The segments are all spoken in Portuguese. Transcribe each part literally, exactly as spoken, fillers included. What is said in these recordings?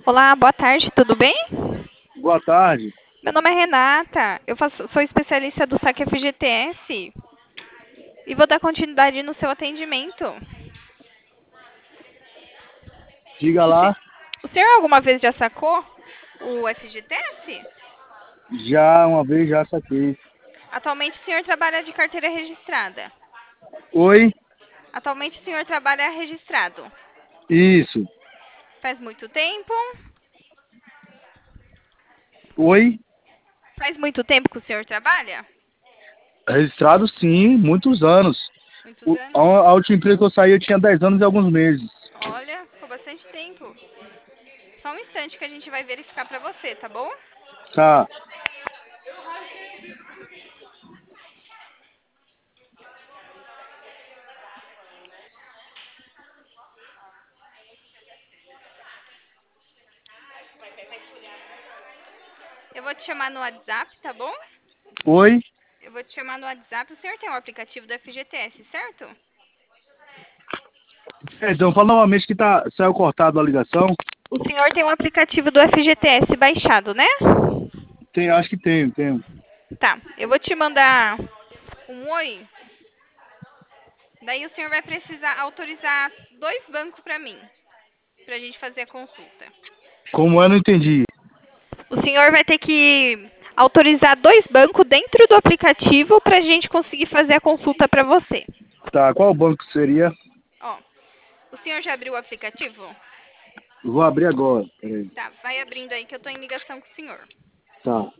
Olá, boa tarde, tudo bem? Boa tarde. Meu nome é Renata, eu faço- sou especialista do saque F G T S e vou dar continuidade no seu atendimento. Diga O, se- lá. o senhor alguma vez já sacou o F G T S? Já uma vez já saquei. Atualmente o senhor trabalha de carteira registrada. Oi? Atualmente o senhor trabalha registrado. Isso. Faz muito tempo? Oi? Faz muito tempo que o senhor trabalha? Registrado sim, muitos anos. Muitos O, a, anos? a última empresa que eu saí eu tinha dez anos e alguns meses. Olha, ficou bastante tempo. Só um instante que a gente vai verificar pra você, tá bom? Tá. Eu vou te chamar no WhatsApp, tá bom? Oi? Eu vou te chamar no WhatsApp. O senhor tem o aplicativo do F G T S, certo? Perdão, fala novamente que tá, saiu cortado a ligação. O senhor tem o aplicativo do F G T S baixado, né? Tem, acho que tem, tem. Tá, eu vou te mandar um oi. Daí o senhor vai precisar autorizar dois bancos pra mim, pra gente fazer a consulta. Como é, não entendi. O senhor vai ter que autorizar dois bancos dentro do aplicativo pra gente conseguir fazer a consulta pra você. Tá, qual banco seria? Ó, o senhor já abriu o aplicativo? Vou abrir agora. Peraí. Tá, vai abrindo aí que eu tô em ligação com o senhor. Tá.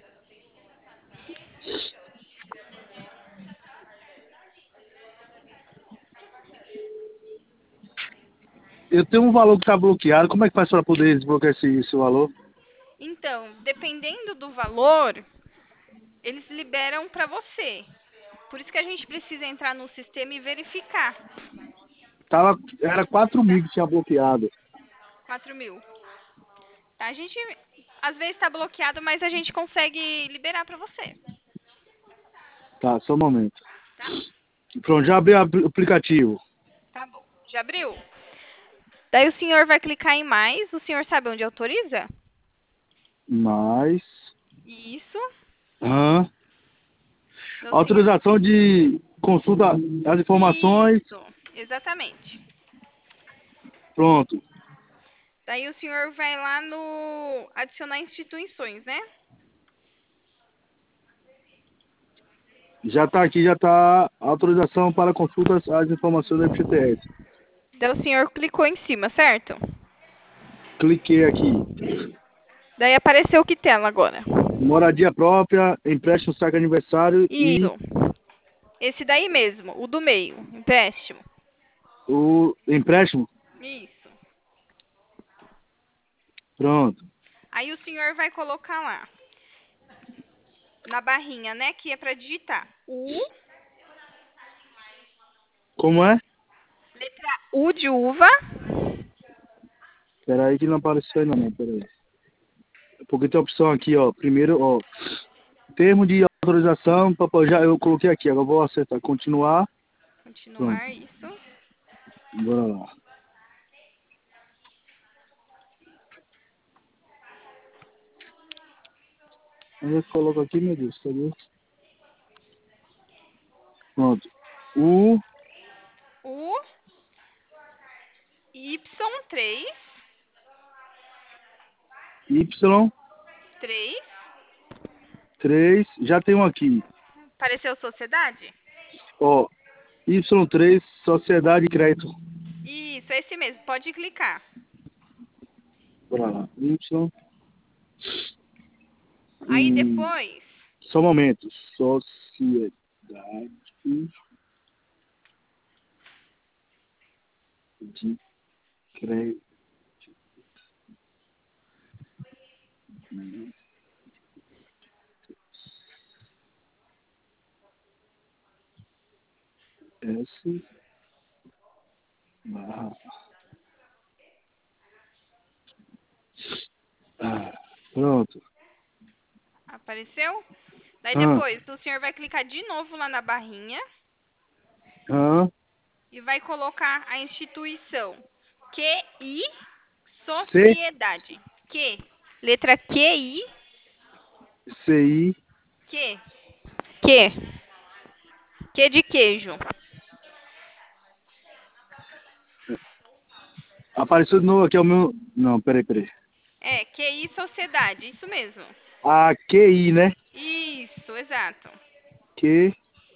Eu tenho um valor que tá bloqueado. Como é que faz para poder desbloquear esse, esse valor? Então, dependendo do valor, eles liberam para você. Por isso que a gente precisa entrar no sistema e verificar. Tava, era quatro Tá? mil que tinha bloqueado. quatro mil. Tá? A gente, às vezes está bloqueado, mas a gente consegue liberar para você. Tá, só um momento. Tá? Pronto, já abri o apl- aplicativo. Tá bom. Já abriu? Daí o senhor vai clicar em mais. O senhor sabe onde autoriza? Mais. Isso. Aham. Então, o senhor... Autorização de consulta das informações. Isso. Exatamente. Pronto. Daí o senhor vai lá no adicionar instituições, né? Já tá aqui, já tá autorização para consultas às informações do F G T S. Daí o senhor clicou em cima, certo? Cliquei aqui. Daí apareceu que tela agora? Moradia própria, empréstimo saque aniversário e Isso. Esse daí mesmo, o do meio, empréstimo. o empréstimo. Isso. Pronto. Aí o senhor vai colocar lá, na barrinha, né, que é para digitar. U, Como é? letra U de uva. Espera aí que não apareceu ainda não, pera aí. Porque tem a opção aqui, ó. Primeiro, ó. Termo de autorização, papai, já eu coloquei aqui, agora eu vou acertar continuar. Pronto, Continuar, isso. bora lá. Onde é que coloca aqui, meu Deus? Cadê? Pronto. U, U, Y, três, Y, três. três, já tem um aqui. Apareceu sociedade? Ó, Y três, Sociedade de Crédito. Isso, é esse mesmo, pode clicar. Bora lá. Y. Aí Hum, depois, só um momento. Sociedade de Crédito. S barra. Ah, pronto. apareceu? Daí Ah, depois, o senhor vai clicar de novo lá na barrinha ah, e vai colocar a instituição Q I C, Sociedade. Que. Letra Q, I. C, I. Que. Que. Que de queijo. Apareceu de novo aqui, é o meu... Não, peraí, peraí. É, Q I Sociedade. Isso mesmo. A Q I, né? Isso, exato. Q,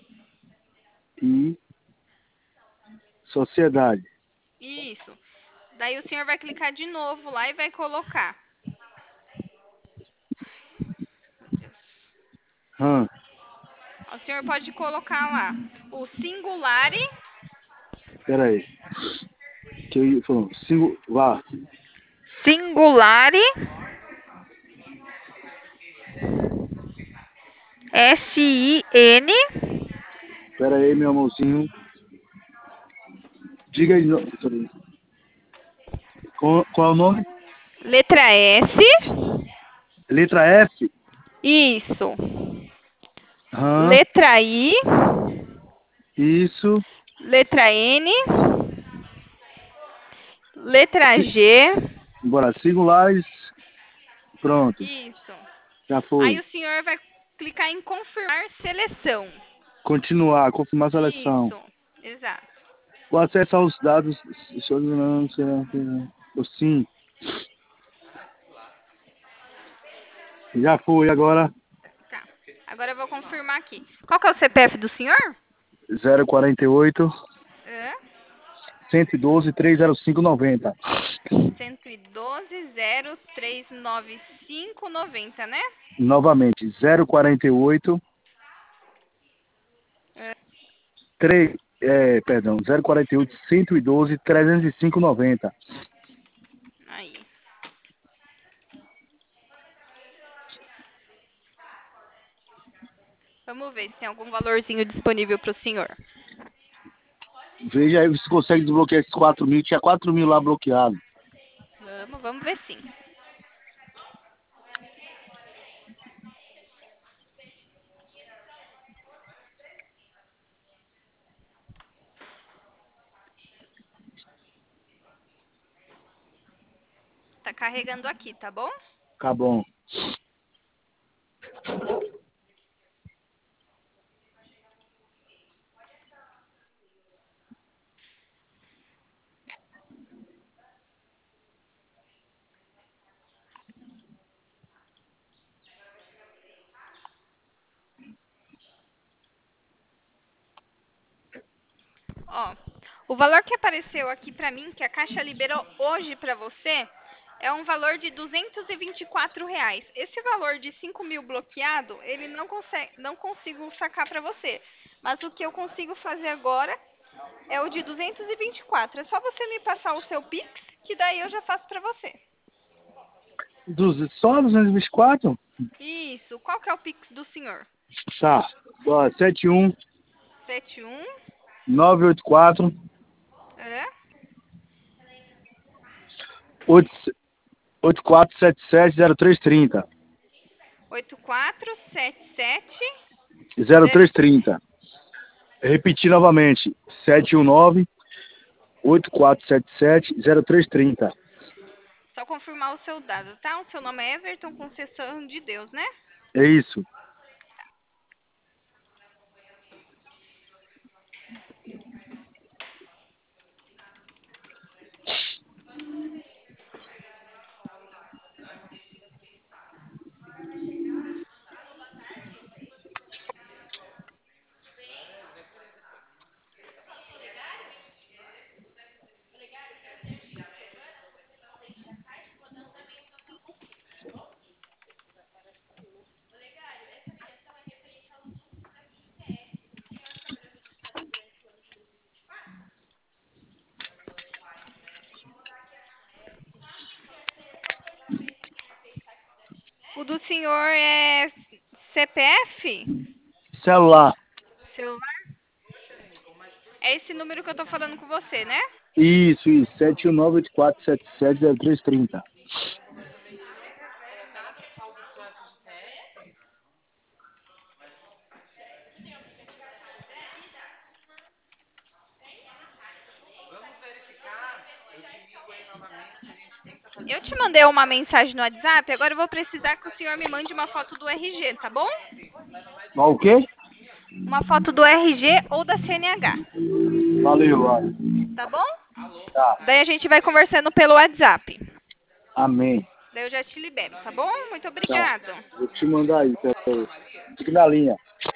I, Sociedade. Isso. Daí o senhor vai clicar de novo lá e vai colocar. Meu Deus. Hum, O senhor pode colocar lá o singulare. peraí. Q I, falou, cinco, vá. Singulare. S I N. Peraí, meu amorzinho. Diga aí, no- peraí. Qual, qual é o nome? Letra S. Letra F. Isso. Hã, Letra I. isso. Letra N. Letra Si, G. bora, singulares. Pronto, Isso. já Aí foi. o senhor vai clicar em confirmar seleção. Continuar, confirmar a seleção. Isso. Exato. O acesso aos dados. O sim. Já foi, agora Tá. Agora eu vou confirmar aqui. Qual que é o C P F do senhor? zero quarenta e oito, É. cento e doze, trezentos e cinco, noventa. cento e doze, zero, três, nove cinco, noventa, né? Novamente, zero quarenta e oito, É. três, é, perdão, zero quarenta e oito, cento e doze, trezentos e cinco, noventa. Aí. Vamos ver se tem algum valorzinho disponível para o senhor. Veja aí se consegue desbloquear esses quatro mil. Tinha quatro mil lá bloqueado. Vamos, vamos ver sim. Tá carregando aqui, tá bom? Tá bom. Ó, o valor que apareceu aqui para mim, que a Caixa liberou hoje para você, é um valor de duzentos e vinte e quatro reais. Esse valor de cinco mil bloqueado, ele não consegue, não consigo sacar para você. Mas o que eu consigo fazer agora é o de duzentos e vinte e quatro. É só você me passar o seu Pix, que daí eu já faço para você. Dos, só duzentos e vinte e quatro? Isso. Qual que é o Pix do senhor? Tá. Ó, sete um Sete um nove oito quatro é, oito quatro sete sete zero três três zero. oito quatro sete sete zero zero. três três zero. Repetir novamente. sete um nove oito quatro sete sete zero três três zero. Só confirmar o seu dado, tá? O seu nome é Everton Conceição de Deus, né? É isso. O do senhor é C P F? Celular. Celular? É esse número que eu tô falando com você, né? Isso, isso. sete um nove oito quatro sete sete zero três três zero. Eu te mandei uma mensagem no WhatsApp, agora eu vou precisar que o senhor me mande uma foto do R G, tá bom? Ó, o quê? Uma foto do R G ou da C N H, Valeu, vai. tá bom? Tá. Daí a gente vai conversando pelo WhatsApp. Amém. Daí eu já te libero, tá bom? Muito Tá. obrigado. Vou te mandar aí, peraí. Fique na linha.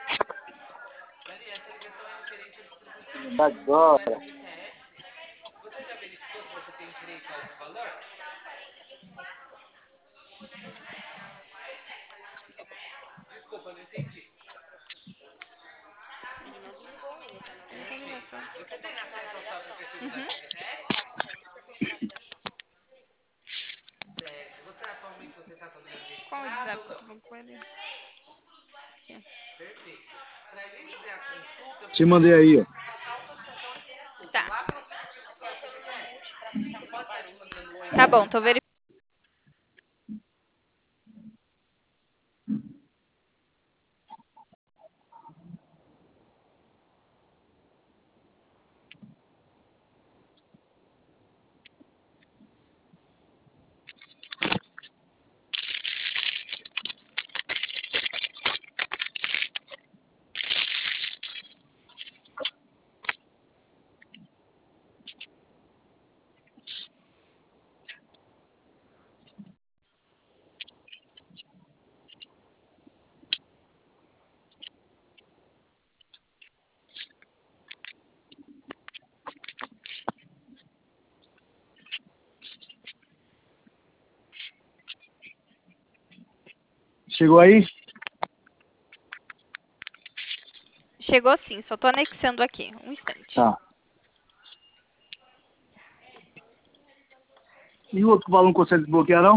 Agora. Uhum. Qual o WhatsApp que eu tô falando com ele? Te mandei aí, ó. Tá. Tá bom, tô verificando. Chegou aí? Chegou sim, só tô anexando aqui. Um instante. Tá. E o outro valor não consegue desbloquear, não?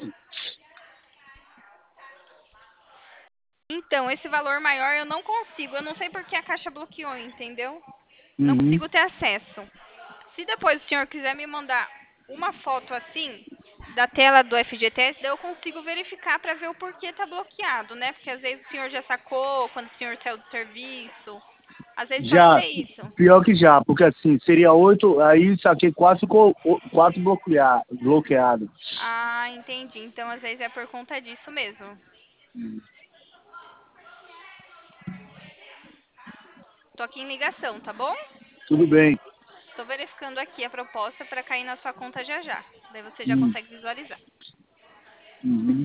Então, esse valor maior eu não consigo. Eu não sei porque a Caixa bloqueou, entendeu? Não Uhum. consigo ter acesso. Se depois o senhor quiser me mandar uma foto assim, da tela do F G T S, daí eu consigo verificar para ver o porquê tá bloqueado, né? Porque às vezes o senhor já sacou quando o senhor saiu do serviço. Às vezes pode Já, ser isso. pior que já, porque assim, seria oito, aí saquei quatro, ficou o- quatro bloquear, bloqueado. Ah, entendi. Então às vezes é por conta disso mesmo. Tô aqui em ligação, tá bom? Tudo bem. Tô verificando aqui a proposta para cair na sua conta já já. Daí você já Hum. consegue visualizar. Uhum.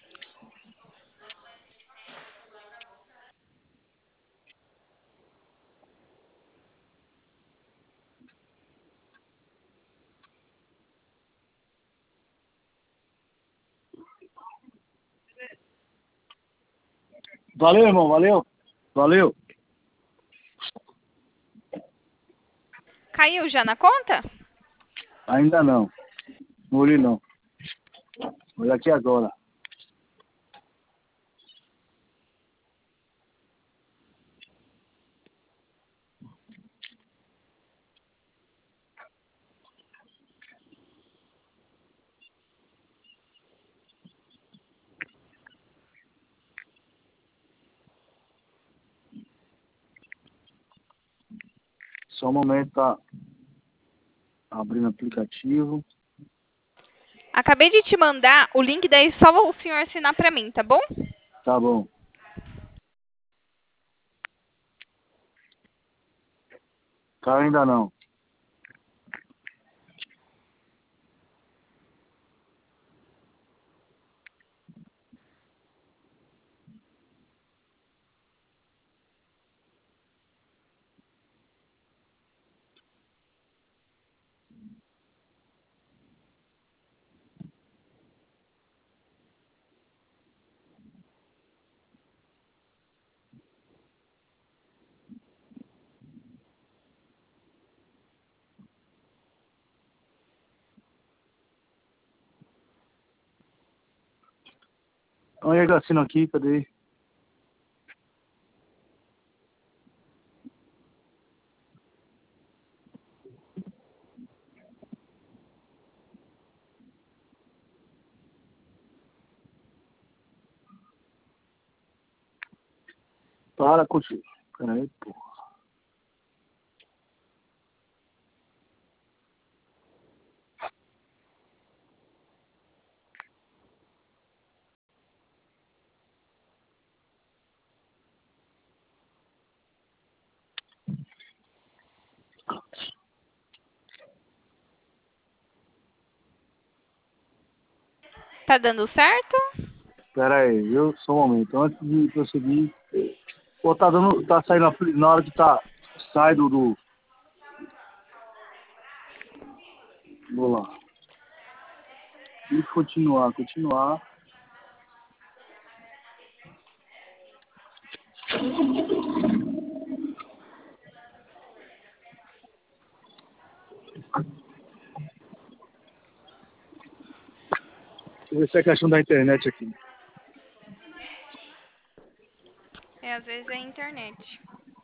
Valeu, irmão, valeu. Valeu. Caiu já na conta? Ainda não. Não olhei não. Olha aqui agora. Só um momento, tá abrindo o aplicativo. Acabei de te mandar o link, daí só o senhor assinar para mim, tá bom? Tá bom. Tá, ainda não. Olha ele assino aqui, cadê? Para, continua. Peraí, pô. Tá dando certo? Pera aí, viu? Só um momento. Antes de prosseguir. Pô, tá dando. Tá saindo a- na hora que tá. Sai do. do... Vou lá. E continuar, continuar. Deixa eu ver se é questão da internet aqui. É, às vezes é a internet.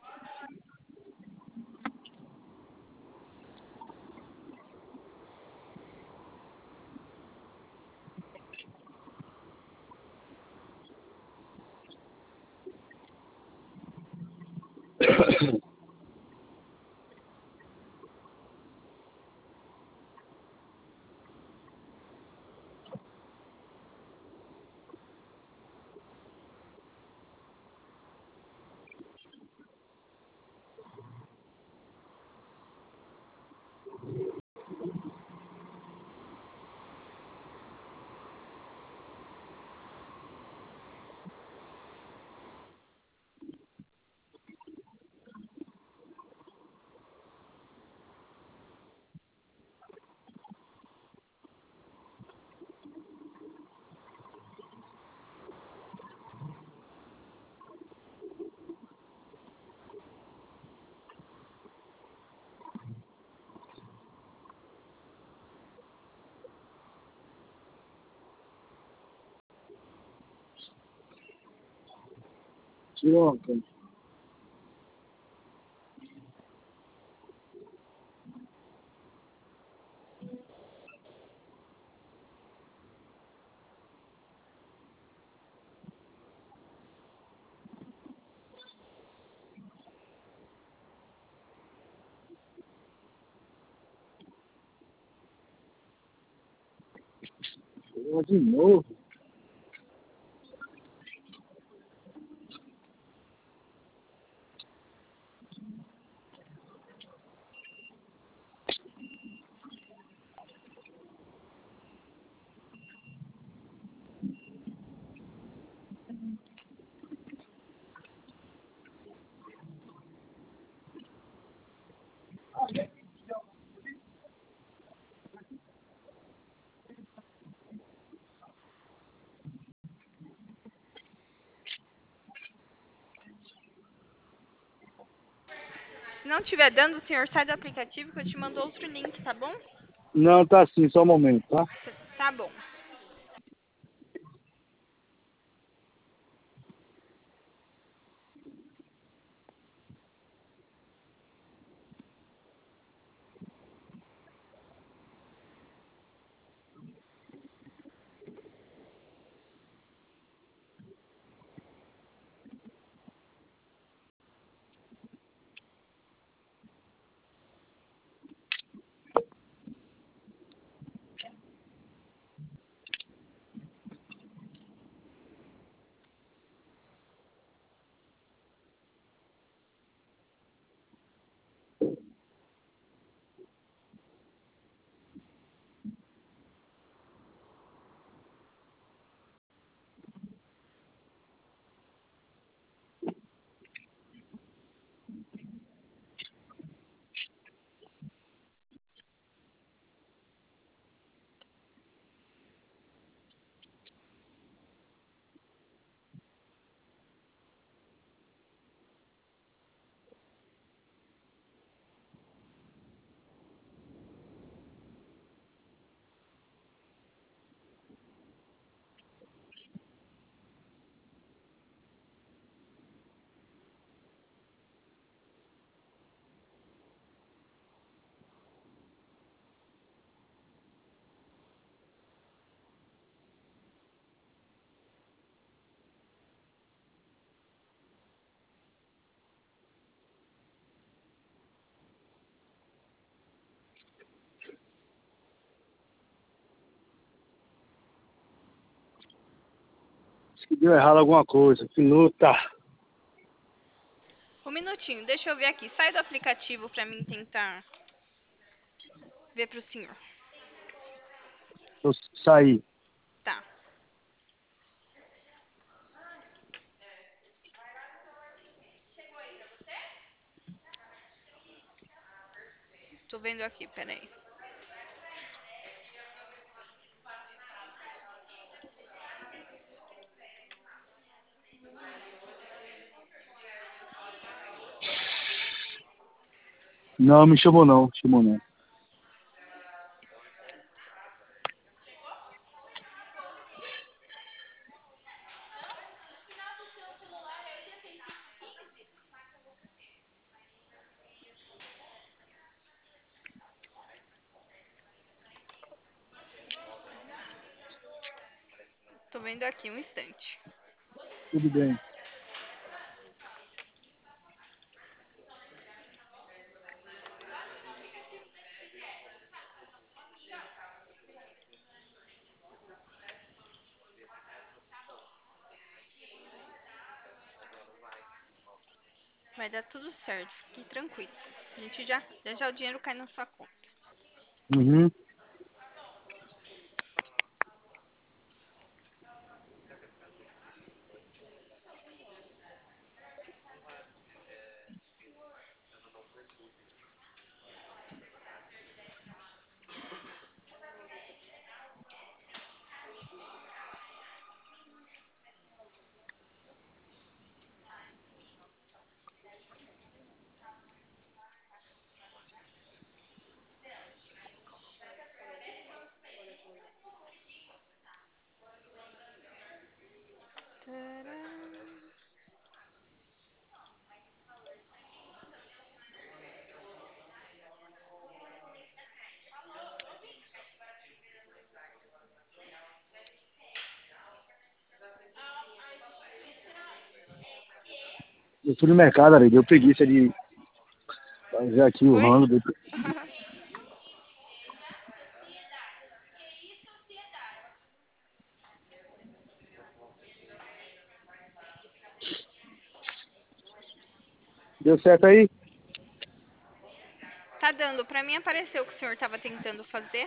Tirou, cara. Tirou de novo. Se não estiver dando, o senhor sai do aplicativo que eu te mando outro link, tá bom? Não, tá assim, só um momento, tá? Tá bom. Acho que deu errado alguma coisa. Que luta. Um minutinho, deixa eu ver aqui. Sai do aplicativo pra mim tentar ver pro senhor. Eu saí. Tá. Tô vendo aqui, peraí. Não, me chamou não, chamou não. Tô vendo aqui, um instante. Tudo bem. Vai dar tudo certo, fique tranquilo. A gente já, já já o dinheiro cai na sua conta. Uhum. Tcharam. Eu fui no mercado, ali, deu preguiça de fazer aqui o Oi? rando. Deu... deu certo aí? Tá dando. Pra mim apareceu o que o senhor tava tentando fazer.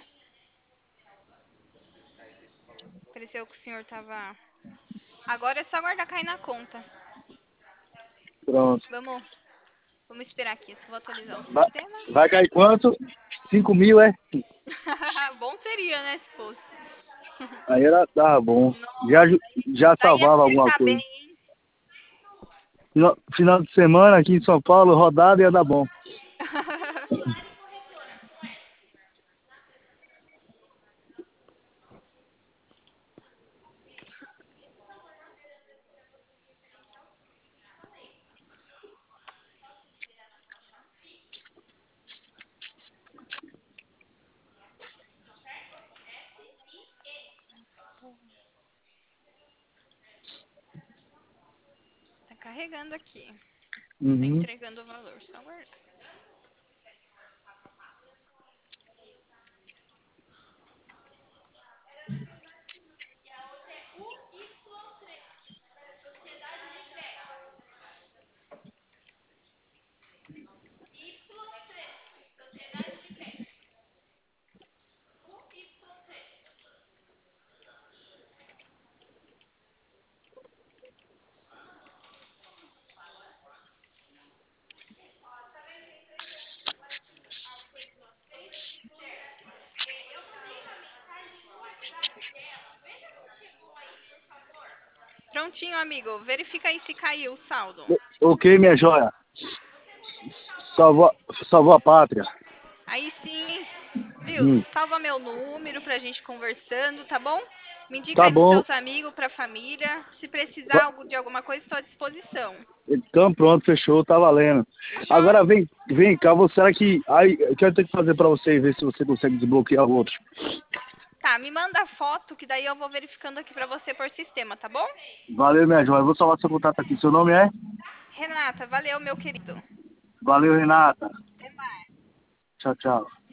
Apareceu que o senhor tava... Agora é só aguardar cair na conta. Pronto. Vamos, vamos esperar aqui. Eu só vou atualizar o Vai, sistema. vai cair quanto? Cinco mil, é? Bom seria, né, se fosse. Aí era, tava bom. Nossa, Já, ju- já daí ia salvava alguma acertar bem, coisa. hein? Final, final de semana aqui em São Paulo, rodada ia dar bom. Tá carregando aqui. Tá Uhum. entregando o valor. Só aguardar. Prontinho, amigo. Verifica aí se caiu o saldo. Ok, minha joia. Salvou, salvou a pátria. Aí sim, viu? Hum. Salva meu número pra gente conversando, tá bom? Me indica Tá aí pros bom. seus amigos, pra família. Se precisar Va- algo- de alguma coisa, estou à disposição. Então pronto, fechou, tá valendo. Fechou? Agora vem, vem cá, você, será que. Aí, o que eu tenho que fazer pra você ver se você consegue desbloquear o outro? Tá, me manda a foto que daí eu vou verificando aqui pra você por sistema, tá bom? Valeu, minha joia. Eu vou salvar seu contato aqui. Seu nome é? Renata, valeu, meu querido. Valeu, Renata. Até mais. Tchau, tchau.